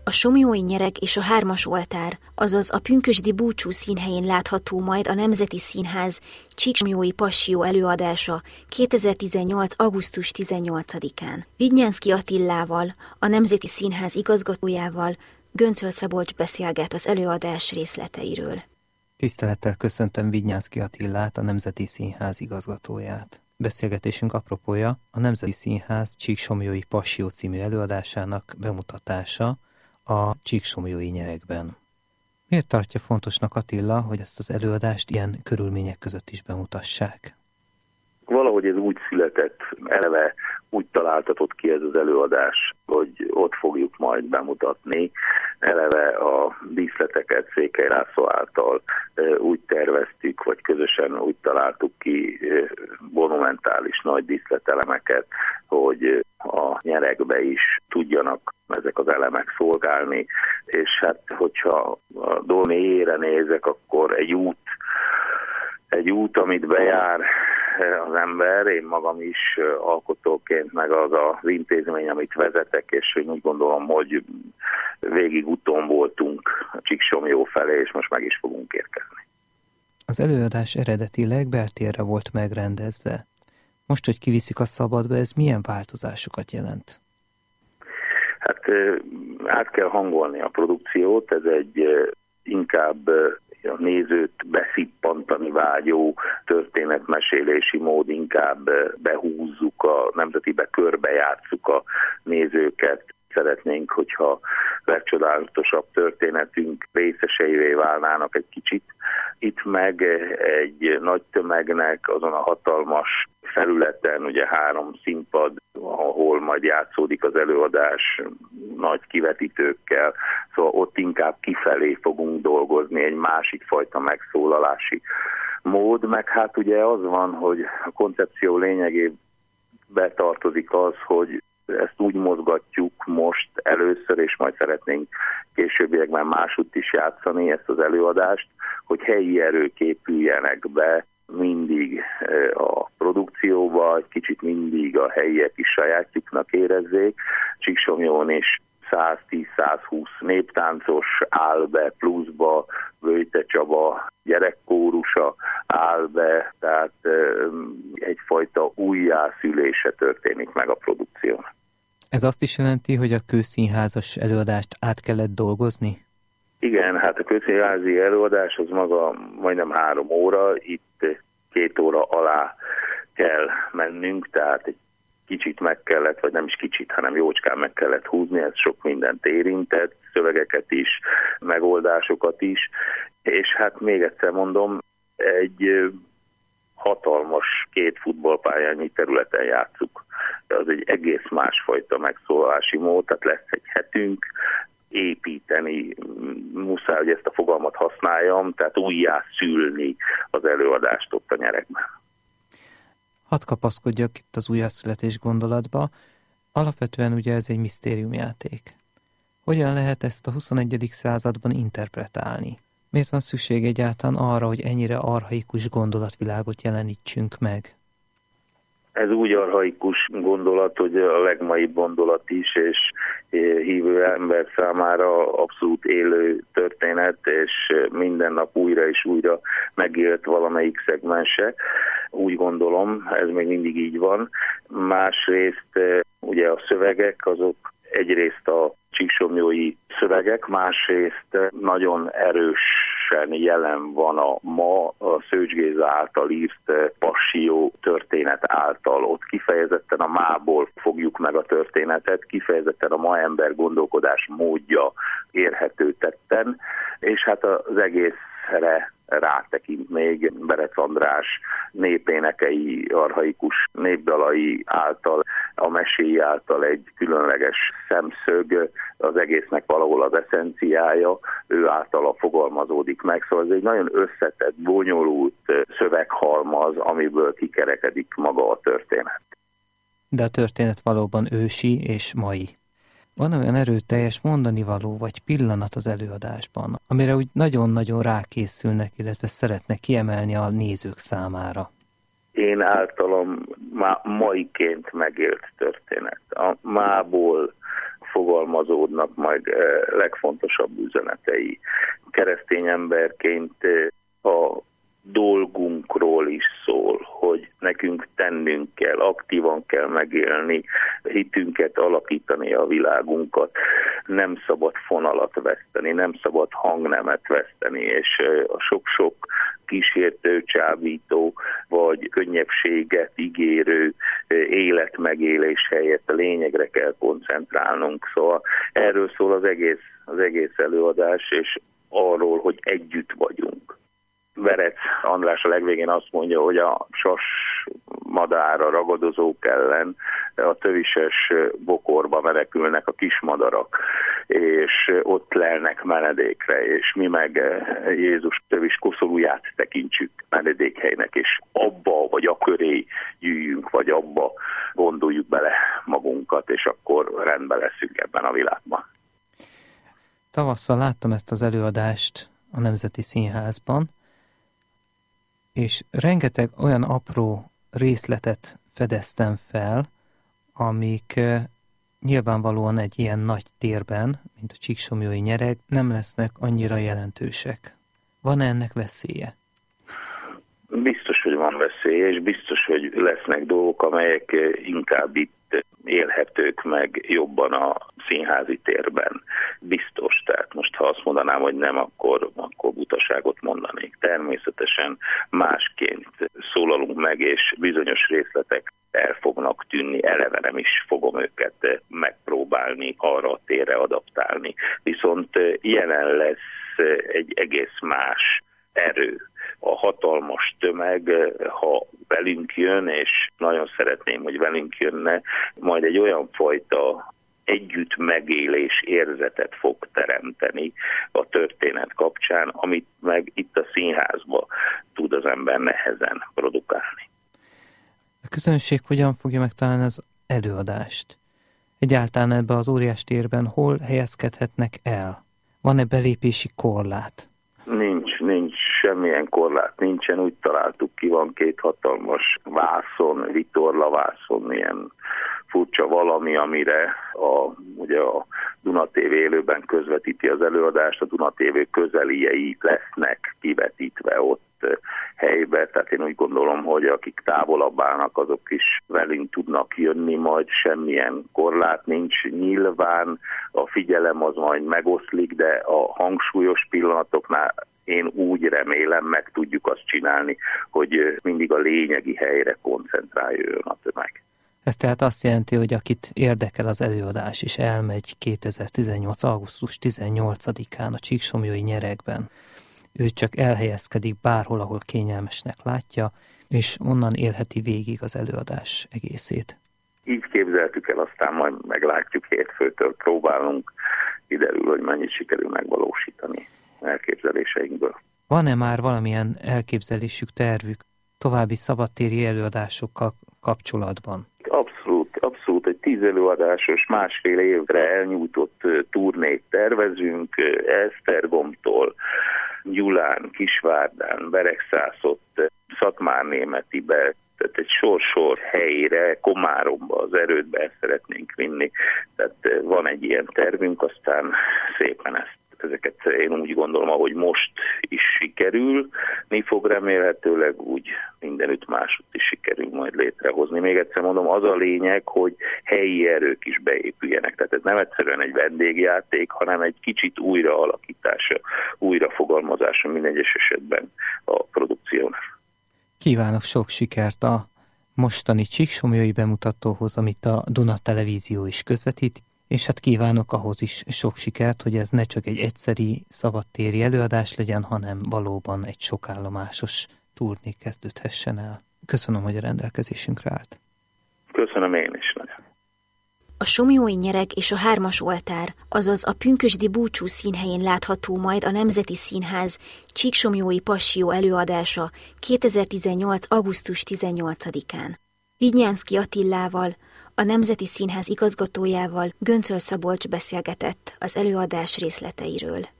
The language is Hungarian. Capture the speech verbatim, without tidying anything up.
A somlyói nyereg és a hármas oltár, azaz a pünkösdi búcsú színhelyén látható majd a Nemzeti Színház Csíksomlyói Passió előadása kétezer-tizennyolc. augusztus tizennyolcadikán. Vidnyánszky Attillával, a Nemzeti Színház igazgatójával Göncöl Szabolcs beszélget az előadás részleteiről. Tisztelettel köszöntöm Vidnyánszky Attillát, a Nemzeti Színház igazgatóját. Beszélgetésünk apropója a Nemzeti Színház Csíksomlyói Passió című előadásának bemutatása a Csíksomlyói nyeregben. Miért tartja fontosnak Attila, hogy ezt az előadást ilyen körülmények között is bemutassák? Valahogy ez úgy született, eleve úgy találtatott ki ez az előadás, hogy ott fogjuk majd bemutatni. Eleve a díszleteket Székely László által úgy terveztük, vagy közösen úgy találtuk ki monumentális nagy díszletelemeket, hogy a nyeregbe is tudjanak ezek az elemek szolgálni, és hát hogyha a dolg mélyére nézek, akkor egy út, egy út, amit bejár az ember, én magam is alkotóként, meg az az intézmény, amit vezetek, és én úgy gondolom, hogy végig úton voltunk a Csíksomlyó felé, és most meg is fogunk érkezni. Az előadás eredetileg beltérre volt megrendezve. Most, hogy kiviszik a szabadba, ez milyen változásokat jelent? Hát át kell hangolni a produkciót, ez egy inkább a nézőt beszippantani vágyó történetmesélési mód, inkább behúzzuk a nemzetibe, körbejátsszuk a nézőket. Szeretnénk, hogyha legcsodálatosabb történetünk részeseivé válnának egy kicsit. Itt meg egy nagy tömegnek azon a hatalmas felületen, ugye három színpad, ahol majd játszódik az előadás nagy kivetítőkkel, szóval ott inkább kifelé fogunk dolgozni, egy másik fajta megszólalási mód, meg hát ugye az van, hogy a koncepció lényegében tartozik az, hogy ezt úgy mozgatjuk most először, és majd szeretnénk későbbiekben másútt is játszani ezt az előadást, hogy helyi erők épüljenek be mindig a produkcióba, egy kicsit mindig a helyiek is sajátjuknak érezzék. Csíksomlyón is száztíz-százhúsz néptáncos áll be pluszba, Vöjte Csaba gyerekkórusa áll be, tehát egyfajta újjászülése történik meg a produkción. Ez azt is jelenti, hogy a kőszínházas előadást át kellett dolgozni? Igen, hát a kőszínházi előadás az maga majdnem három óra, itt két óra alá kell mennünk, tehát egy kicsit meg kellett, vagy nem is kicsit, hanem jócskán meg kellett húzni, ez sok mindent érintett, szövegeket is, megoldásokat is, és hát még egyszer mondom, egy hatalmas két futballpályányi területen játszuk. Az egy egész másfajta megszólalási mód, tehát lesz egy hetünk, építeni, muszáj, hogy ezt a fogalmat használjam, tehát újjá szülni az előadást ott a nyeregben. Hadd kapaszkodjak itt az újjászületés gondolatba. Alapvetően ugye ez egy misztériumjáték. Hogyan lehet ezt a huszonegyedik században interpretálni? Miért van szükség egyáltalán arra, hogy ennyire archaikus gondolatvilágot jelenítsünk meg? Ez úgy archaikus gondolat, hogy a legmaibb gondolat is, és hívő ember számára abszolút élő történet, és minden nap újra és újra megélt valamelyik szegmense. Úgy gondolom, ez még mindig így van. Másrészt ugye a szövegek azok egyrészt a csíksomlyói szövegek, másrészt nagyon erősen jelen van a ma a Szőcs Géza által írt Passió történet által. Ott kifejezetten a mából fogjuk meg a történetet, kifejezetten a ma ember gondolkodás módja érhető tetten, és hát az egészre rátekint még Berec András népénekei, archaikus népdalai által, a meséi által egy különleges szemszög, az egésznek valahol az eszenciája, ő általa fogalmazódik meg, szóval ez egy nagyon összetett, bonyolult szöveghalmaz, amiből kikerekedik maga a történet. De a történet valóban ősi és mai. Van olyan erőteljes mondanivaló vagy pillanat az előadásban, amire úgy nagyon-nagyon rákészülnek, illetve szeretnek kiemelni a nézők számára? Én általam má, maiként megélt történet. A mából fogalmazódik fogalmazódnak majd legfontosabb üzenetei. Keresztény emberként a dolgunkról is szól, hogy nekünk tennünk kell, aktívan kell megélni, hitünket alakítani, a világunkat, nem szabad fonalat veszteni, nem szabad hangnemet veszteni, és a sok-sok kísértő, csábító vagy könnyebbséget ígérő életmegélés helyett a lényegre kell koncentrálnunk. Szóval erről szól az egész, az egész előadás, és arról, hogy együtt vagyunk. Verec András a legvégén azt mondja, hogy a sas madár, a ragadozók ellen a tövises bokorba menekülnek a kismadarak, és ott lelnek menedékre, és mi meg Jézus tövis koszorúját tekintsük menedékhelynek, és abba vagy a köré gyűjjünk, vagy abba gondoljuk bele magunkat, és akkor rendben leszünk ebben a világban. Tavasszal láttam ezt az előadást a Nemzeti Színházban, és rengeteg olyan apró részletet fedeztem fel, amik nyilvánvalóan egy ilyen nagy térben, mint a Csíksomlyói nyereg, nem lesznek annyira jelentősek. Van ennek veszélye? Biztos, hogy van veszélye, és biztos, hogy lesznek dolgok, amelyek inkább itt élhetők meg jobban a színházi térben. Biztos. Tehát most, ha azt mondanám, hogy nem, akkor, akkor butaságot mondanék. Természetesen másként szólalunk meg, és bizonyos részletek el fognak tűnni, eleve nem is fogom őket megpróbálni arra a térre adaptálni. Viszont jelen lesz egy egész más erő. A hatalmas tömeg, ha velünk jön, és nagyon szeretném, hogy velünk jönne, majd egy olyan fajta együtt megélés érzetet fog teremteni a történet kapcsán, amit meg itt a színházban tud az ember nehezen produkálni. A közönség hogyan fogja megtalálni az előadást? Egyáltalán ebben az óriás térben hol helyezkedhetnek el? Van-e belépési korlát? Nincs, nincs semmilyen korlát, nincsen, úgy találtuk ki, van két hatalmas vászon, vitorlavászon, ilyen furcsa valami, amire a, ugye a Duna té vé élőben közvetíti az előadást, a Duna té vé közeliei lesznek kivetítve ott helybe, tehát én úgy gondolom, hogy akik távolabb állnak, azok is velünk tudnak jönni, majd semmilyen korlát nincs. Nyilván a figyelem az majd megoszlik, de a hangsúlyos pillanatoknál én úgy remélem, meg tudjuk azt csinálni, hogy mindig a lényegi helyre koncentráljon a tömeg. Ez tehát azt jelenti, hogy akit érdekel az előadás, és elmegy kétezer-tizennyolc. augusztus tizennyolcadikán a Csíksomlyói nyeregben, ő csak elhelyezkedik bárhol, ahol kényelmesnek látja, és onnan élheti végig az előadás egészét. Így képzeltük el, aztán majd meglátjuk, hétfőtől próbálunk, kiderül, hogy mennyit sikerül megvalósítani elképzeléseinkből. Van-e már valamilyen elképzelésük, tervük további szabadtéri előadásokkal kapcsolatban? Abszolút, abszolút egy tíz előadásos, másfél évre elnyújtott turnét tervezünk, Esztergomtól Gyulán, Kisvárdán, Beregszászott, Szatmárnémetibe, tehát egy sor-sor helyre, Komáromba, az Erődbe ezt szeretnénk vinni. Tehát van egy ilyen tervünk, aztán szépen ezt, ezeket én úgy gondolom, ahogy most is sikerül, mi fog remélhetőleg úgy mindenütt másutt is sikerül majd létrehozni. Még egyszer mondom, az a lényeg, hogy helyi erők is beépüljenek. Tehát ez nem egyszerűen egy vendégjáték, hanem egy kicsit újraalakítása, újrafogalmazása minden egyes esetben a produkciónak. Kívánok sok sikert a mostani Csíksomlyói bemutatóhoz, amit a Duna Televízió is közvetít, és hát kívánok ahhoz is sok sikert, hogy ez ne csak egy egyszeri szabadtéri előadás legyen, hanem valóban egy sokállomásos turné kezdődhessen el. Köszönöm, hogy a rendelkezésünkre állt. Köszönöm én is nagyon. A Somlyói nyereg és a Hármas oltár, azaz a pünkösdi búcsú színhelyén látható majd a Nemzeti Színház Csíksomlyói Passió előadása kétezer-tizennyolc. augusztus tizennyolcadikán. Vidnyánszky Attillával, a Nemzeti Színház igazgatójával Göncöl Szabolcs beszélgetett az előadás részleteiről.